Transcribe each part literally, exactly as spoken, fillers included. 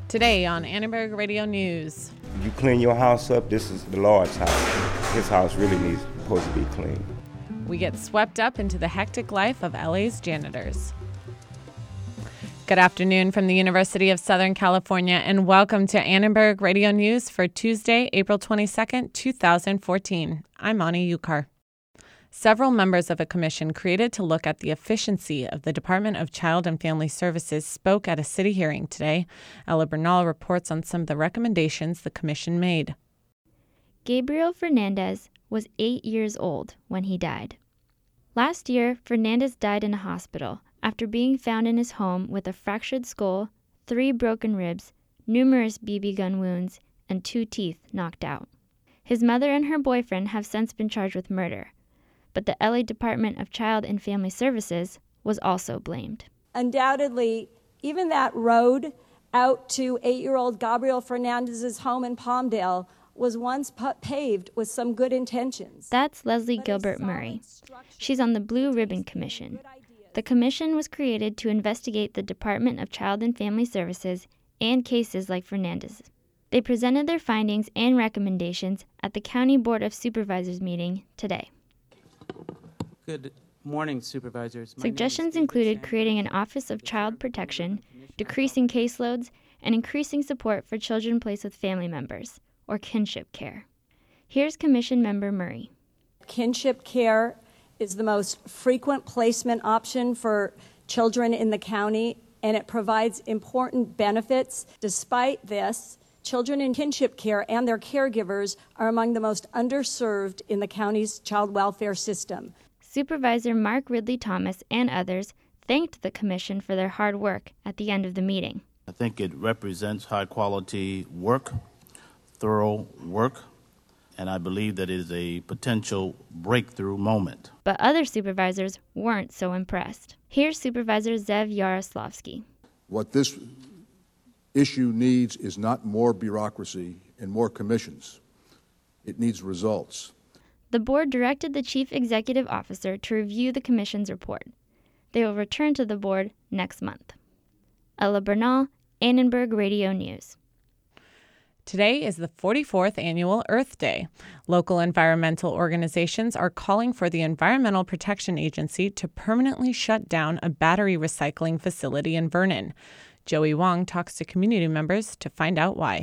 Today on Annenberg Radio News. You clean your house up, this is the Lord's house. His house really needs supposed to be clean. We get swept up into the hectic life of L A's janitors. Good afternoon from the University of Southern California, and welcome to Annenberg Radio News for Tuesday, April twenty-second, two thousand fourteen. I'm Ani Yukar. Several members of a commission created to look at the efficiency of the Department of Child and Family Services spoke at a city hearing today. Ella Bernal reports on some of the recommendations the commission made. Gabriel Fernandez was eight years old when he died. Last year, Fernandez died in a hospital after being found in his home with a fractured skull, three broken ribs, numerous B B gun wounds, and two teeth knocked out. His mother and her boyfriend have since been charged with murder, but the L A Department of Child and Family Services was also blamed. Undoubtedly, even that road out to eight-year-old Gabriel Fernandez's home in Palmdale was once paved with some good intentions. That's Leslie Gilbert Murray. She's on the Blue Ribbon Commission. The commission was created to investigate the Department of Child and Family Services and cases like Fernandez's. They presented their findings and recommendations at the County Board of Supervisors meeting today. Good morning, Supervisors. My Suggestions included creating an Office of Child Protection, decreasing caseloads, and increasing support for children placed with family members, or kinship care. Here's Commission Member Murray. Kinship care is the most frequent placement option for children in the county, and it provides important benefits. Despite this, children in kinship care and their caregivers are among the most underserved in the county's child welfare system. Supervisor Mark Ridley Thomas and others thanked the commission for their hard work at the end of the meeting. I think it represents high-quality work, thorough work, and I believe that it is a potential breakthrough moment. But other supervisors weren't so impressed. Here's Supervisor Zev Yaroslavsky. What this issue needs is not more bureaucracy and more commissions. It needs results. The board directed the chief executive officer to review the commission's report. They will return to the board next month. Ella Bernal, Annenberg Radio News. Today is the forty-fourth Annual Earth Day. Local environmental organizations are calling for the Environmental Protection Agency to permanently shut down a battery recycling facility in Vernon. Joey Wong talks to community members to find out why.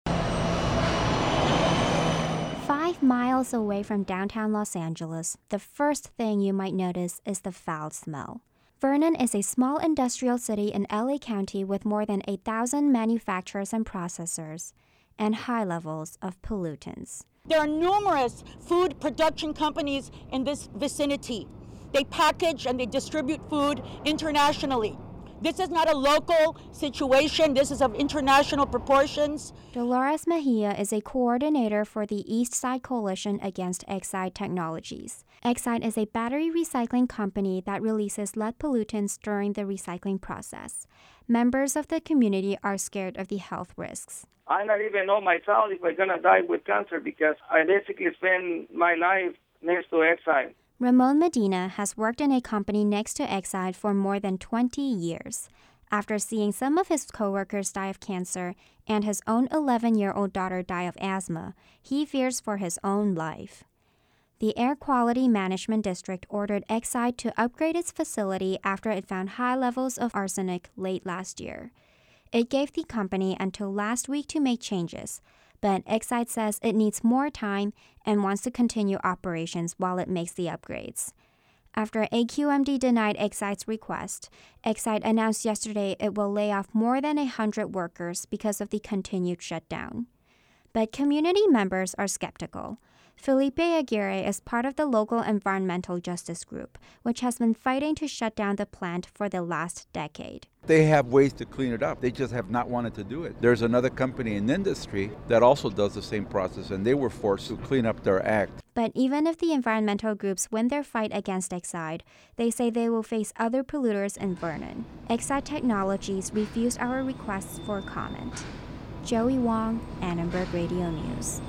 Five miles away from downtown Los Angeles, the first thing you might notice is the foul smell. Vernon is a small industrial city in L A County with more than eight thousand manufacturers and processors and high levels of pollutants. There are numerous food production companies in this vicinity. They package and they distribute food internationally. This is not a local situation. This is of international proportions. Dolores Mejia is a coordinator for the East Side Coalition Against Exide Technologies. Exide is a battery recycling company that releases lead pollutants during the recycling process. Members of the community are scared of the health risks. I don't even know myself if I'm going to die with cancer because I basically spend my life next to Exide. Ramon Medina has worked in a company next to Exide for more than twenty years. After seeing some of his coworkers die of cancer and his own eleven-year-old daughter die of asthma, he fears for his own life. The Air Quality Management District ordered Exide to upgrade its facility after it found high levels of arsenic late last year. It gave the company until last week to make changes, but Exide says it needs more time and wants to continue operations while it makes the upgrades. After A Q M D denied Exide's request, Exide announced yesterday it will lay off more than one hundred workers because of the continued shutdown. But community members are skeptical. Felipe Aguirre is part of the local environmental justice group, which has been fighting to shut down the plant for the last decade. They have ways to clean it up. They just have not wanted to do it. There's another company in the industry that also does the same process, and they were forced to clean up their act. But even if the environmental groups win their fight against Exide, they say they will face other polluters in Vernon. Exide Technologies refused our requests for comment. Joey Wong, Annenberg Radio News.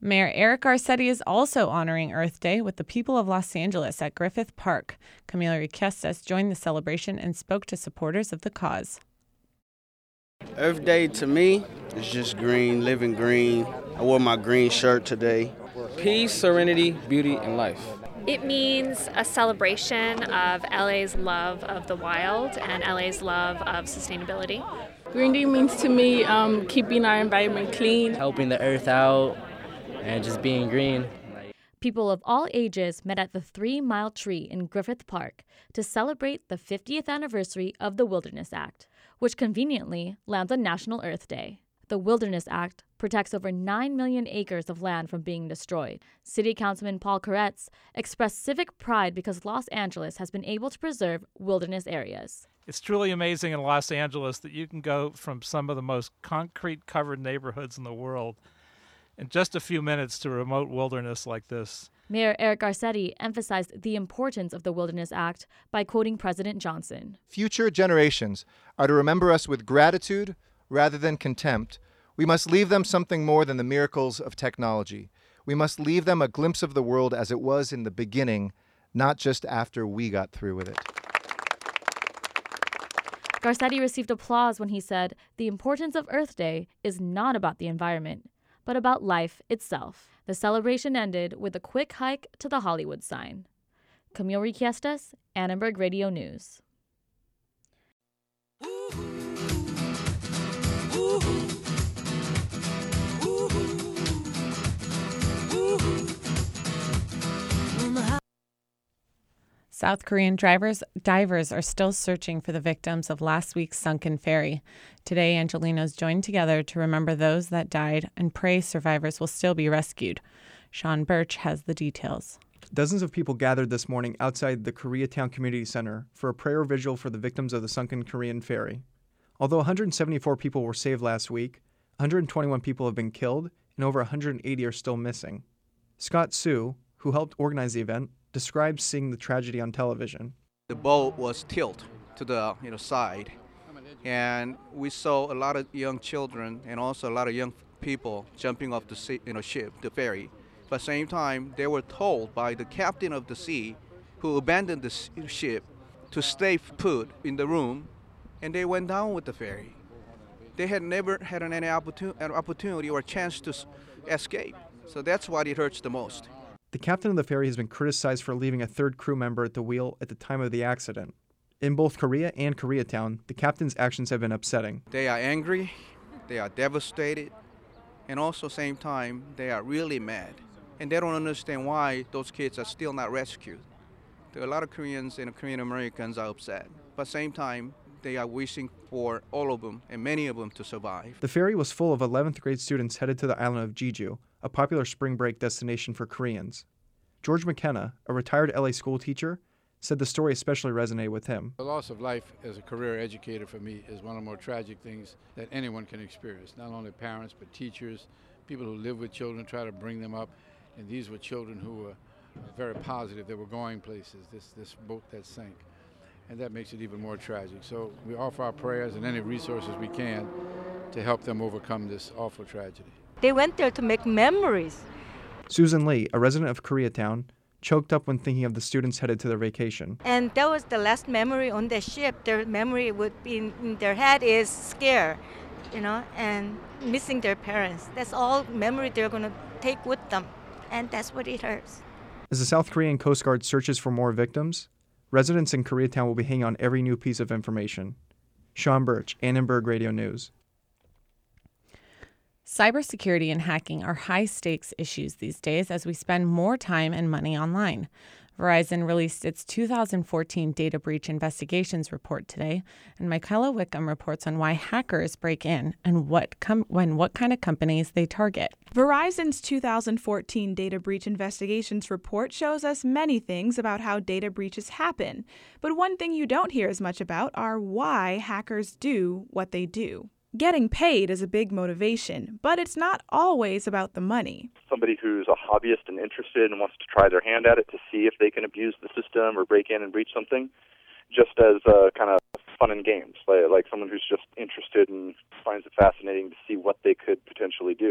Mayor Eric Garcetti is also honoring Earth Day with the people of Los Angeles at Griffith Park. Camila Riquestas joined the celebration and spoke to supporters of the cause. Earth Day to me is just green, living green. I wore my green shirt today. Peace, serenity, beauty, and life. It means a celebration of L A's love of the wild and L A's love of sustainability. Green Day means to me um, keeping our environment clean, helping the earth out, and just being green. People of all ages met at the Three Mile Tree in Griffith Park to celebrate the fiftieth anniversary of the Wilderness Act, which conveniently lands on National Earth Day. The Wilderness Act protects over nine million acres of land from being destroyed. City Councilman Paul Koretz expressed civic pride because Los Angeles has been able to preserve wilderness areas. It's truly amazing in Los Angeles that you can go from some of the most concrete-covered neighborhoods in the world in just a few minutes to remote wilderness like this. Mayor Eric Garcetti emphasized the importance of the Wilderness Act by quoting President Johnson. Future generations are to remember us with gratitude rather than contempt. We must leave them something more than the miracles of technology. We must leave them a glimpse of the world as it was in the beginning, not just after we got through with it. Garcetti received applause when he said, "The importance of Earth Day is not about the environment, but about life itself." The celebration ended with a quick hike to the Hollywood sign. Camille Riquestas, Annenberg Radio News. South Korean drivers, divers are still searching for the victims of last week's sunken ferry. Today, Angelinos joined together to remember those that died and pray survivors will still be rescued. Sean Birch has the details. Dozens of people gathered this morning outside the Koreatown Community Center for a prayer vigil for the victims of the sunken Korean ferry. Although one hundred seventy-four people were saved last week, one hundred twenty-one people have been killed and over one hundred eighty are still missing. Scott Sue, who helped organize the event, described seeing the tragedy on television. The boat was tilted to the you know side, and we saw a lot of young children and also a lot of young people jumping off the sea, you know ship, the ferry. But at the same time, they were told by the captain of the sea, who abandoned the ship, to stay put in the room, and they went down with the ferry. They had never had any opportunity or chance to escape, so that's what it hurts the most. The captain of the ferry has been criticized for leaving a third crew member at the wheel at the time of the accident. In both Korea and Koreatown, the captain's actions have been upsetting. They are angry, they are devastated, and also at the same time, they are really mad. And they don't understand why those kids are still not rescued. There are a lot of Koreans and Korean Americans are upset. But at the same time, they are wishing for all of them and many of them to survive. The ferry was full of eleventh grade students headed to the island of Jeju, a popular spring break destination for Koreans. George McKenna, a retired L A school teacher, said the story especially resonated with him. The loss of life as a career educator for me is one of the more tragic things that anyone can experience. Not only parents, but teachers, people who live with children, try to bring them up. And these were children who were very positive. They were going places, this, this boat that sank. And that makes it even more tragic. So we offer our prayers and any resources we can to help them overcome this awful tragedy. They went there to make memories. Susan Lee, a resident of Koreatown, choked up when thinking of the students headed to their vacation. And that was the last memory on the ship. Their memory would be in, in their head is scare, you know, and missing their parents. That's all memory they're going to take with them. And that's what it hurts. As the South Korean Coast Guard searches for more victims, residents in Koreatown will be hanging on every new piece of information. Sean Birch, Annenberg Radio News. Cybersecurity and hacking are high-stakes issues these days as we spend more time and money online. Verizon released its two thousand fourteen Data Breach Investigations report today, and Michaela Wickham reports on why hackers break in and what com- when what kind of companies they target. Verizon's two thousand fourteen Data Breach Investigations report shows us many things about how data breaches happen, but one thing you don't hear as much about are why hackers do what they do. Getting paid is a big motivation, but it's not always about the money. Somebody who's a hobbyist and interested and wants to try their hand at it to see if they can abuse the system or break in and breach something, just as uh, kind of fun and games, like, like someone who's just interested and finds it fascinating to see what they could potentially do.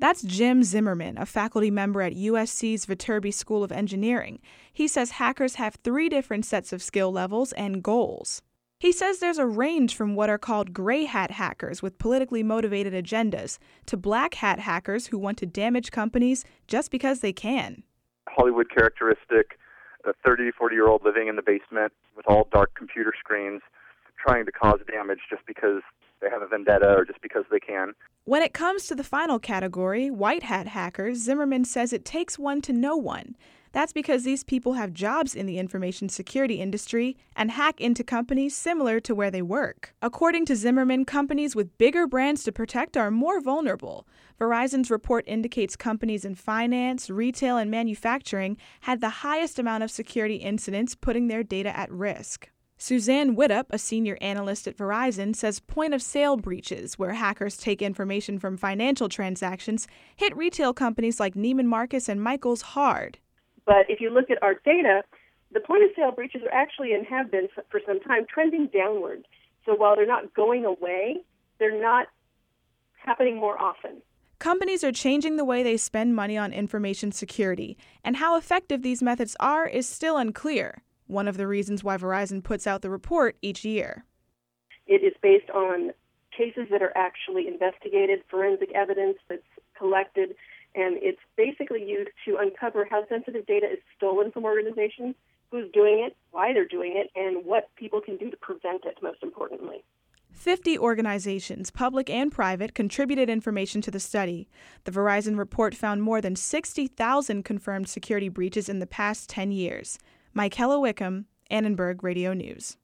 That's Jim Zimmerman, a faculty member at U S C's Viterbi School of Engineering. He says hackers have three different sets of skill levels and goals. He says there's a range from what are called gray hat hackers with politically motivated agendas to black hat hackers who want to damage companies just because they can. Hollywood characteristic, a thirty, forty-year-old living in the basement with all dark computer screens, trying to cause damage just because they have a vendetta or just because they can. When it comes to the final category, white hat hackers, Zimmerman says it takes one to know one. That's because these people have jobs in the information security industry and hack into companies similar to where they work. According to Zimmerman, companies with bigger brands to protect are more vulnerable. Verizon's report indicates companies in finance, retail, and manufacturing had the highest amount of security incidents, putting their data at risk. Suzanne Widup, a senior analyst at Verizon, says point-of-sale breaches, where hackers take information from financial transactions, hit retail companies like Neiman Marcus and Michaels hard. But if you look at our data, the point-of-sale breaches are actually, and have been for some time, trending downward. So while they're not going away, they're not happening more often. Companies are changing the way they spend money on information security, and how effective these methods are is still unclear. One of the reasons why Verizon puts out the report each year. It is based on cases that are actually investigated, forensic evidence that's collected, and it's basically used to uncover how sensitive data is stolen from organizations, who's doing it, why they're doing it, and what people can do to prevent it, most importantly. fifty organizations, public and private, contributed information to the study. The Verizon report found more than sixty thousand confirmed security breaches in the past ten years. Michaela Wickham, Annenberg Radio News.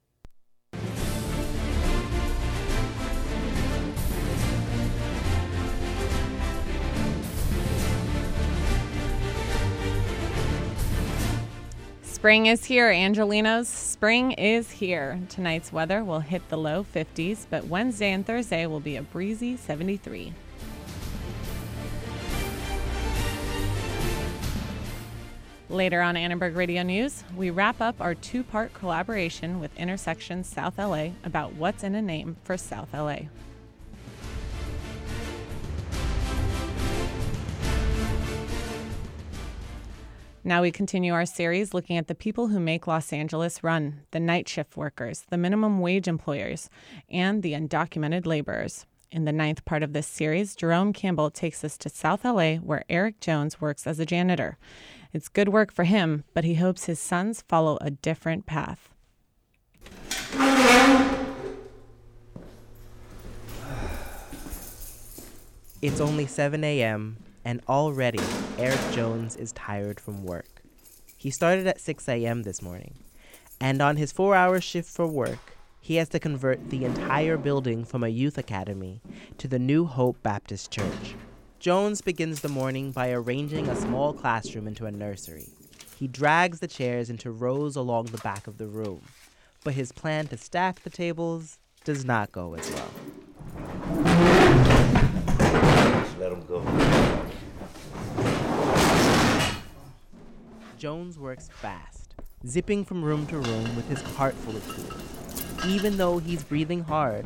Spring is here, Angelinos. Spring is here. Tonight's weather will hit the low fifties, but Wednesday and Thursday will be a breezy seventy-three. Later on Annenberg Radio News, we wrap up our two-part collaboration with Intersection South L A about what's in a name for South L A. Now we continue our series looking at the people who make Los Angeles run, the night shift workers, the minimum wage employers, and the undocumented laborers. In the ninth part of this series, Jerome Campbell takes us to South L A, where Eric Jones works as a janitor. It's good work for him, but he hopes his sons follow a different path. It's only seven a.m., and already Eric Jones is tired from work. He started at six a.m. this morning, and on his four-hour shift for work, he has to convert the entire building from a youth academy to the New Hope Baptist Church. Jones begins the morning by arranging a small classroom into a nursery. He drags the chairs into rows along the back of the room, but his plan to stack the tables does not go as well. Just let him go. Jones works fast, zipping from room to room with his cart full of tools. Even though he's breathing hard,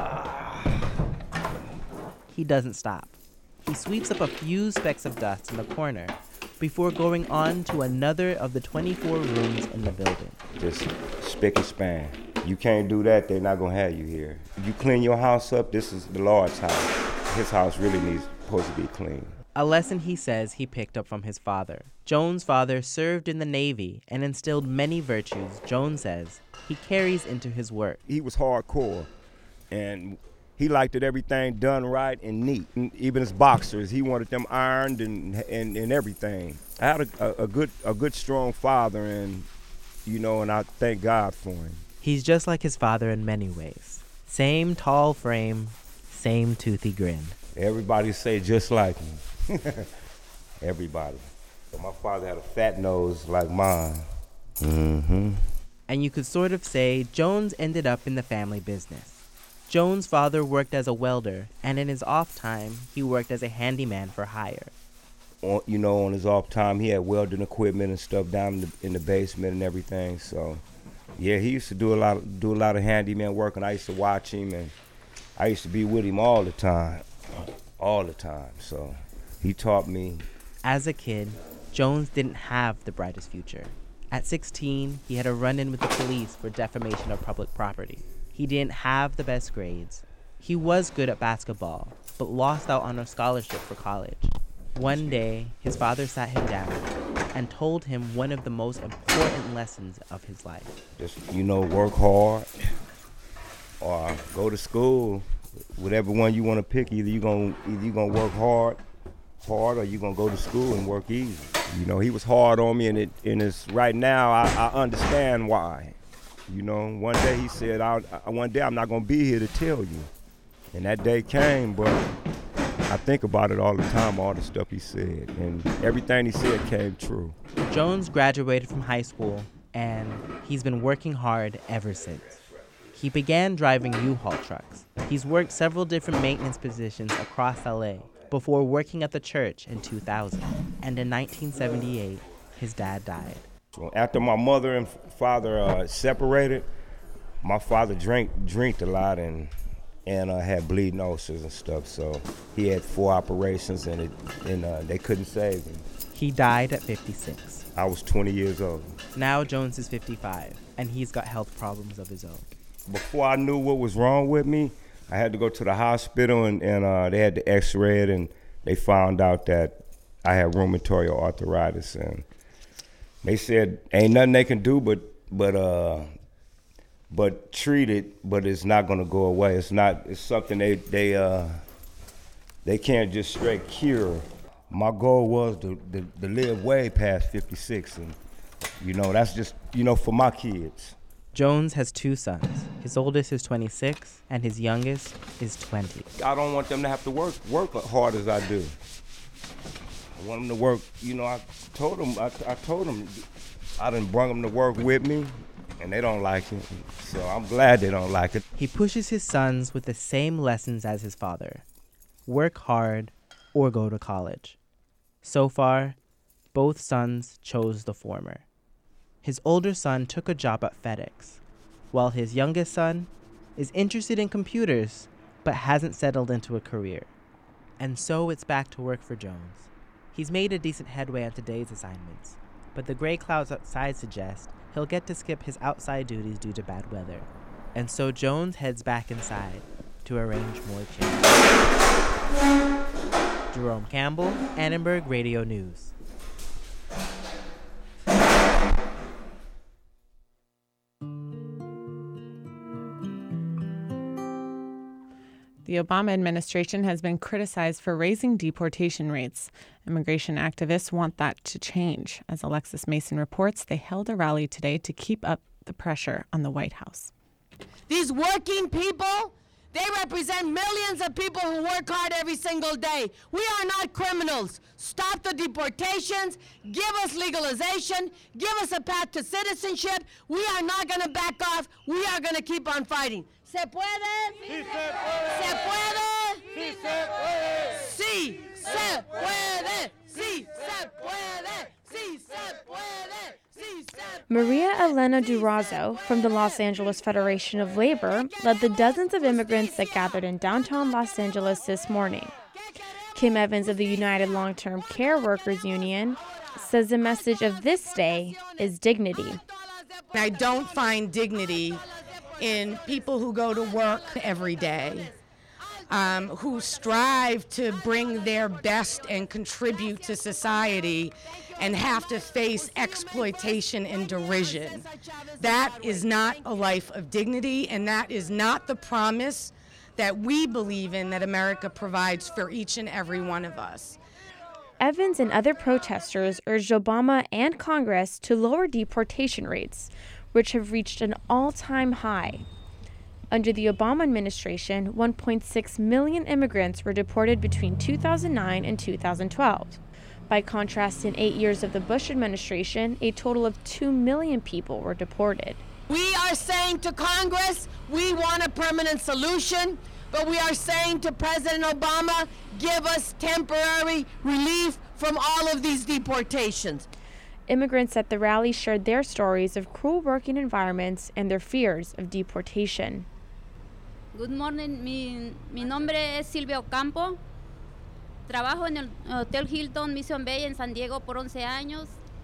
he doesn't stop. He sweeps up a few specks of dust in the corner before going on to another of the twenty-four rooms in the building. Just spick and span. You can't do that, they're not gonna have you here. You clean your house up, this is the Lord's house. His house really needs supposed to be clean. A lesson he says he picked up from his father. Jones' father served in the Navy and instilled many virtues Jones says he carries into his work. He was hardcore, and he liked it everything done right and neat. And even his boxers, he wanted them ironed and and, and everything. I had a, a, a good a good strong father, and you know, and I thank God for him. He's just like his father in many ways. Same tall frame, same toothy grin. Everybody say just like me. Everybody. But my father had a fat nose like mine. Mm-hmm. And you could sort of say Jones ended up in the family business. Jones' father worked as a welder, and in his off time, he worked as a handyman for hire. On, you know, on his off time, he had welding equipment and stuff down in the, in the basement and everything. So, yeah, he used to do a lot of, do a lot of handyman work, and I used to watch him, and I used to be with him all the time, all the time. So, He taught me. As a kid, Jones didn't have the brightest future. At sixteen, he had a run-in with the police for defamation of public property. He didn't have the best grades. He was good at basketball, but lost out on a scholarship for college. One day, his father sat him down and told him one of the most important lessons of his life. Just, you know, work hard or go to school. Whatever one you want to pick, either you're going either you gonna work hard, hard, or you're going to go to school and work easy. You know, he was hard on me, and it and it's right now I, I understand why. You know, one day he said, I'll, I, one day I'm not going to be here to tell you. And that day came, but I think about it all the time, all the stuff he said. And everything he said came true. Jones graduated from high school, and he's been working hard ever since. He began driving U-Haul trucks. He's worked several different maintenance positions across L A before working at the church in two thousand. And in nineteen seventy-eight, his dad died. So after my mother and father uh, separated, my father drank drank a lot and and uh, had bleeding ulcers and stuff. So he had four operations, and it and uh, they couldn't save him. He died at fifty-six. I was twenty years old. Now Jones is fifty-five, and he's got health problems of his own. Before I knew what was wrong with me, I had to go to the hospital, and, and uh, they had to x-ray it, and they found out that I had rheumatoid arthritis, and they said ain't nothing they can do but but uh but treat it, but it's not gonna go away. It's not. It's something they they uh they can't just straight cure. My goal was to, to to live way past fifty-six, and you know that's just you know for my kids. Jones has two sons. His oldest is twenty-six, and his youngest is twenty. I don't want them to have to work work as hard as I do. I want them to work. You know, I told them. I, I told them I didn't bring them to work with me, and they don't like it. So I'm glad they don't like it. He pushes his sons with the same lessons as his father: work hard or go to college. So far, both sons chose the former. His older son took a job at FedEx, while his youngest son is interested in computers but hasn't settled into a career. And so it's back to work for Jones. He's made a decent headway on today's assignments, but the gray clouds outside suggest he'll get to skip his outside duties due to bad weather. And so Jones heads back inside to arrange more changes. Jerome Campbell, Annenberg Radio News. The Obama administration has been criticized for raising deportation rates. Immigration activists want that to change. As Alexis Mason reports, they held a rally today to keep up the pressure on the White House. These working people, they represent millions of people who work hard every single day. We are not criminals. Stop the deportations. Give us legalization. Give us a path to citizenship. We are not going to back off. We are going to keep on fighting. ¿Se puede? Sí se puede. ¿Se puede? Sí se puede. Sí se puede. Sí se puede. Sí se puede. Sí se puede. Maria Elena Durazo from the Los Angeles Federation of Labor led the dozens of immigrants that gathered in downtown Los Angeles this morning. Kim Evans of the United Long-Term Care Workers Union says the message of this day is dignity. I don't find dignity in people who go to work every day, um, who strive to bring their best and contribute to society and have to face exploitation and derision. That is not a life of dignity, and that is not the promise that we believe in that America provides for each and every one of us. Evans and other protesters urged Obama and Congress to lower deportation rates, which have reached an all-time high. Under the Obama administration, one point six million immigrants were deported between two thousand nine and two thousand twelve. By contrast, in eight years of the Bush administration, a total of two million people were deported. We are saying to Congress, we want a permanent solution, but we are saying to President Obama, give us temporary relief from all of these deportations. Immigrants at the rally shared their stories of cruel working environments and their fears of deportation. Good morning, mi, mi nombre es Silvia Ocampo. Trabajo en el Hotel Hilton Mission Bay en San Diego por once años.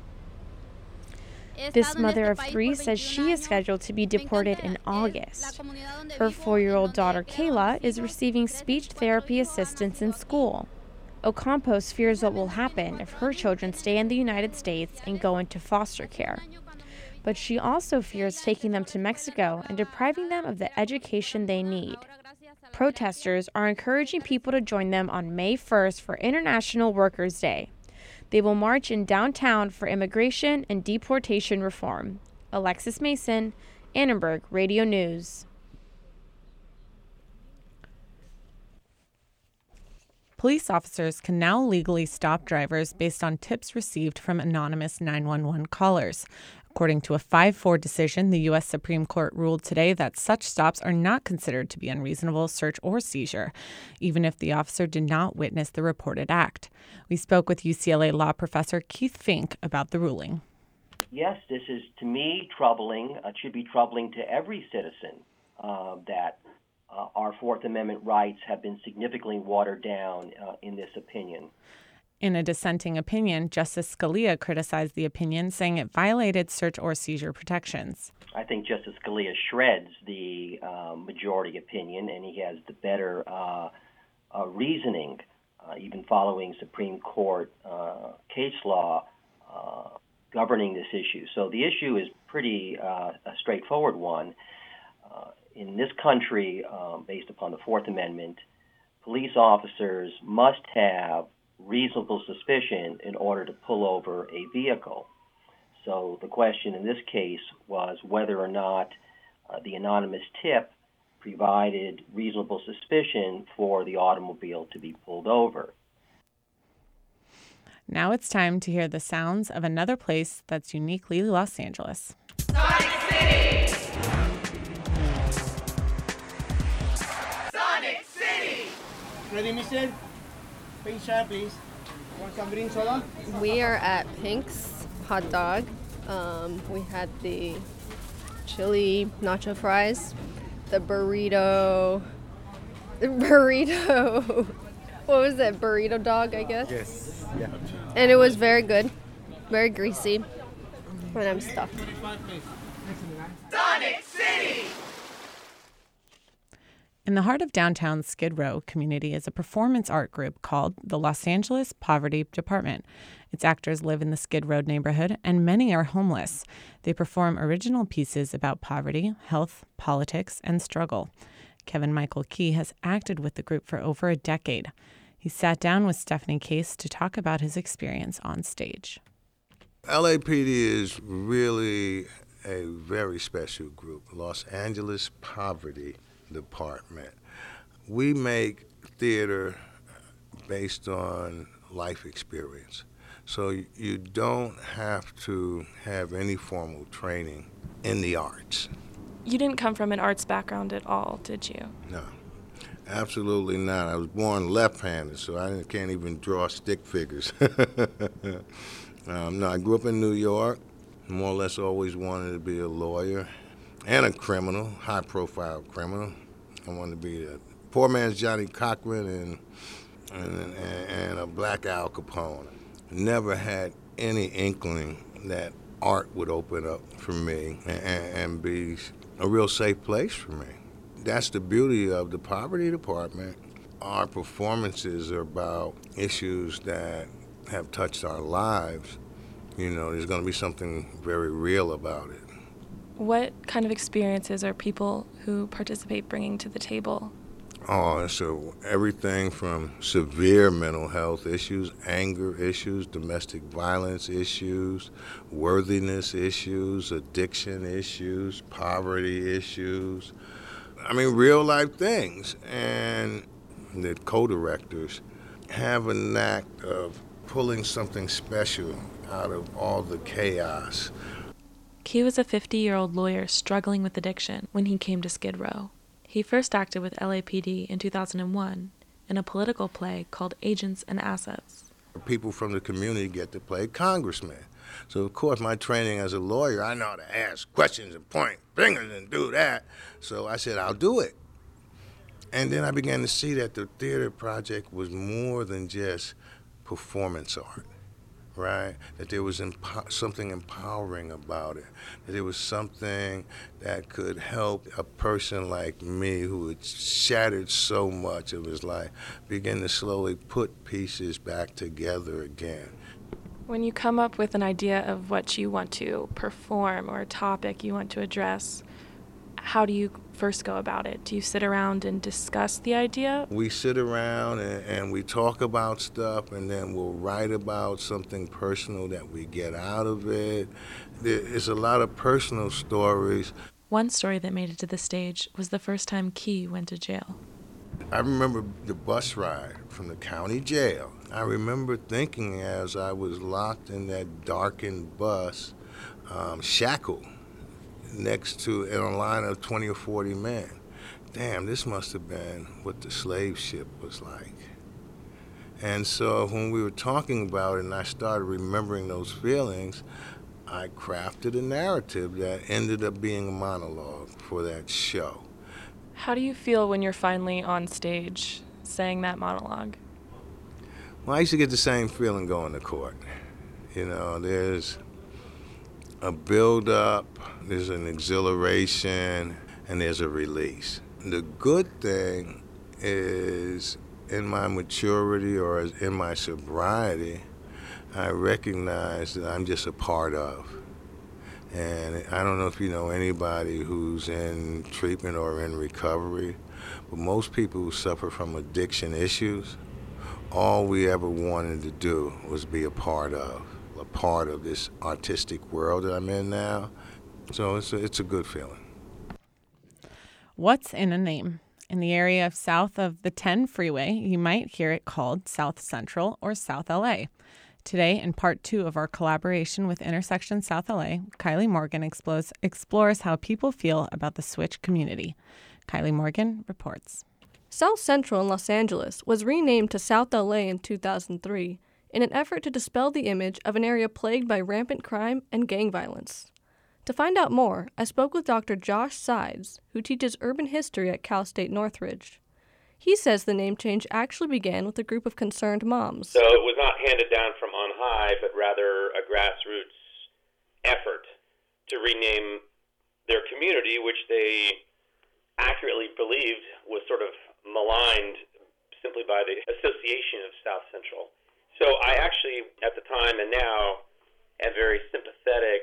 This mother of three says she is scheduled to be deported in August. Her four-year-old daughter, Kayla, is receiving speech therapy assistance in school. Ocampos fears what will happen if her children stay in the United States and go into foster care. But she also fears taking them to Mexico and depriving them of the education they need. Protesters are encouraging people to join them on May first for International Workers' Day. They will march in downtown for immigration and deportation reform. Alexis Mason, Annenberg Radio News. Police officers can now legally stop drivers based on tips received from anonymous nine one one callers. According to a five four decision, the U S Supreme Court ruled today that such stops are not considered to be unreasonable search or seizure, even if the officer did not witness the reported act. We spoke with U C L A law professor Keith Fink about the ruling. Yes, this is, to me, troubling. It should be troubling to every citizen uh, that uh, our Fourth Amendment rights have been significantly watered down uh, in this opinion. In a dissenting opinion, Justice Scalia criticized the opinion, saying it violated search or seizure protections. I think Justice Scalia shreds the uh, majority opinion, and he has the better uh, uh, reasoning, uh, even following Supreme Court uh, case law uh, governing this issue. So the issue is pretty uh, a straightforward one. Uh, in this country, uh, based upon the Fourth Amendment, police officers must have reasonable suspicion in order to pull over a vehicle. So the question in this case was whether or not uh, the anonymous tip provided reasonable suspicion for the automobile to be pulled over. Now it's time to hear the sounds of another place that's uniquely Los Angeles. Sonic City! Sonic City! Ready, mister? Pink shot, please. Want some green soda? We are at Pink's Hot Dog. Um, we had the chili nacho fries, the burrito, the burrito, what was that, burrito dog, I guess? Yes, yeah. And it was very good, very greasy, and I'm stuffed. Sonic City! In the heart of downtown Skid Row community is a performance art group called the Los Angeles Poverty Department. Its actors live in the Skid Row neighborhood, and many are homeless. They perform original pieces about poverty, health, politics, and struggle. Kevin Michael Key has acted with the group for over a decade. He sat down with Stephanie Case to talk about his experience on stage. L A P D is really a very special group, Los Angeles Poverty Department. We make theater based on life experience. So you don't have to have any formal training in the arts. You didn't come from an arts background at all, did you? No, absolutely not. I was born left-handed, so I can't even draw stick figures. um, no, I grew up in New York, more or less always wanted to be a lawyer and a criminal, high-profile criminal. I wanted to be a poor man's Johnny Cochran and, and, and a black Al Capone. Never had any inkling that art would open up for me and, and be a real safe place for me. That's the beauty of the Poverty Department. Our performances are about issues that have touched our lives. You know, there's going to be something very real about it. What kind of experiences are people who participate bringing to the table? Oh, so everything from severe mental health issues, anger issues, domestic violence issues, worthiness issues, addiction issues, poverty issues. I mean, real life things. And the co-directors have a knack of pulling something special out of all the chaos. Key was a fifty-year-old lawyer struggling with addiction when he came to Skid Row. He first acted with L A P D in two thousand one in a political play called Agents and Assets. People from the community get to play congressmen. So, of course, my training as a lawyer, I know how to ask questions and point fingers and do that. So I said, I'll do it. And then I began to see that the theater project was more than just performance art, right? That there was empo- something empowering about it. That there was something that could help a person like me who had shattered so much of his life begin to slowly put pieces back together again. When you come up with an idea of what you want to perform or a topic you want to address, how do you first go about it? Do you sit around and discuss the idea? We sit around and, and we talk about stuff, and then we'll write about something personal that we get out of it. There's a lot of personal stories. One story that made it to the stage was the first time Key went to jail. I remember the bus ride from the county jail. I remember thinking as I was locked in that darkened bus, um, shackled, next to in a line of twenty or forty men. Damn, this must have been what the slave ship was like. And so when we were talking about it and I started remembering those feelings, I crafted a narrative that ended up being a monologue for that show. How do you feel when you're finally on stage saying that monologue? Well, I used to get the same feeling going to court. You know, there's a build-up, there's an exhilaration, and there's a release. The good thing is in my maturity or in my sobriety, I recognize that I'm just a part of. And I don't know if you know anybody who's in treatment or in recovery, but most people who suffer from addiction issues, all we ever wanted to do was be a part of, a part of this artistic world that I'm in now. So it's a, it's a good feeling. What's in a name? In the area of south of the ten freeway, you might hear it called South Central or South L A. Today, in part two of our collaboration with Intersection South L A, Kylie Morgan explores, explores how people feel about the Switch community. Kylie Morgan reports. South Central in Los Angeles was renamed to South L A in two thousand three in an effort to dispel the image of an area plagued by rampant crime and gang violence. To find out more, I spoke with Doctor Josh Sides, who teaches urban history at Cal State Northridge. He says the name change actually began with a group of concerned moms. So it was not handed down from on high, but rather a grassroots effort to rename their community, which they accurately believed was sort of maligned simply by the association of South Central. So I actually, at the time and now, am very sympathetic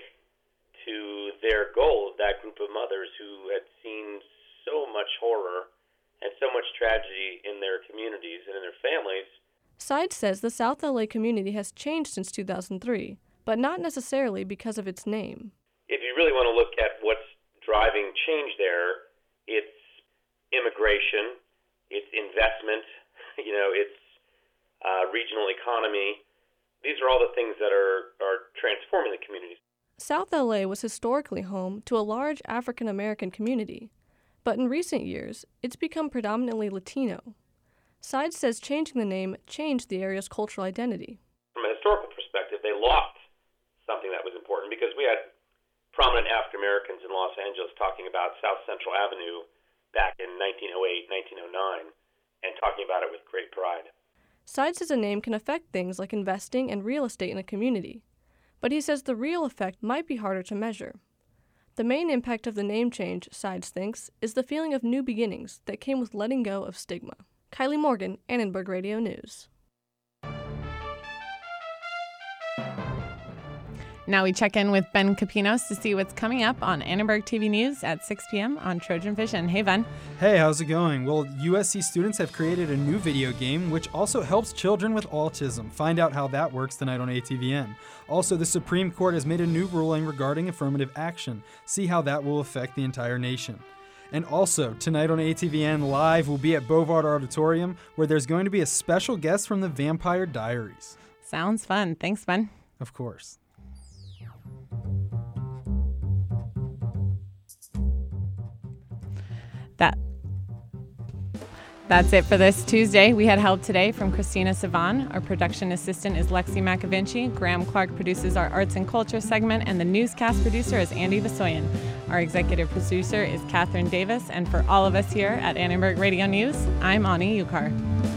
to their goals, that group of mothers who had seen so much horror and so much tragedy in their communities and in their families. Sides says the South L A community has changed since two thousand three, but not necessarily because of its name. If you really want to look at what's driving change there, it's immigration, it's investment, you know, it's uh, regional economy. These are all the things that are, are transforming the communities. South L A was historically home to a large African American community, but in recent years, it's become predominantly Latino. Sides says changing the name changed the area's cultural identity. From a historical perspective, they lost something that was important because we had prominent African Americans in Los Angeles talking about South Central Avenue back in nineteen oh eight, nineteen oh nine, and talking about it with great pride. Sides says a name can affect things like investing and real estate in a community, but he says the real effect might be harder to measure. The main impact of the name change, Sides thinks, is the feeling of new beginnings that came with letting go of stigma. Kylie Morgan, Annenberg Radio News. Now we check in with Ben Capinos to see what's coming up on Annenberg T V News at six p.m. on Trojan Vision. Hey, Ben. Hey, how's it going? Well, U S C students have created a new video game which also helps children with autism. Find out how that works tonight on A T V N. Also, the Supreme Court has made a new ruling regarding affirmative action. See how that will affect the entire nation. And also, tonight on A T V N Live, we'll be at Bovard Auditorium, where there's going to be a special guest from the Vampire Diaries. Sounds fun. Thanks, Ben. Of course. That That's it for this Tuesday. We had help today from Christina Savan. Our production assistant is Lexi McAvinci. Graham Clark produces our arts and culture segment, and the newscast producer is Andy Vasoyan. Our executive producer is Catherine Davis. And for all of us here at Annenberg Radio News, I'm Ani Ukar.